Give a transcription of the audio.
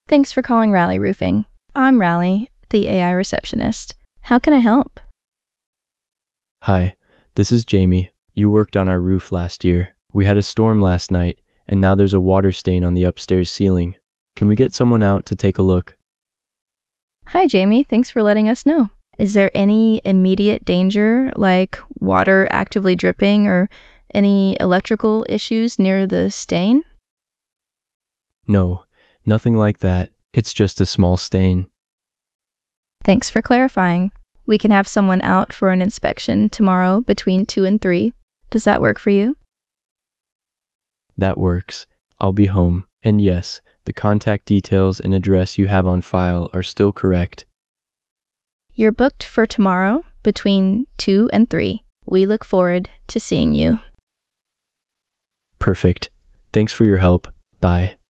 Thanks for calling Rally Roofing. I'm Rally, the AI receptionist. How can I help? Hi, this is Jamie. You worked on our roof last year. We had a storm last night, and now there's a water stain on the upstairs ceiling. Can we get someone out to take a look? Hi, Jamie. Thanks for letting us know. Is there any immediate danger, like water actively dripping or any electrical issues near the stain? No, nothing like that. It's just a small stain. Thanks for clarifying. We can have someone out for an inspection tomorrow between 2 and 3. Does that work for you? That works. I'll be home. And yes, the contact details and address you have on file are still correct. You're booked for tomorrow between 2 and 3. We look forward to seeing you. Perfect. Thanks for your help. Bye.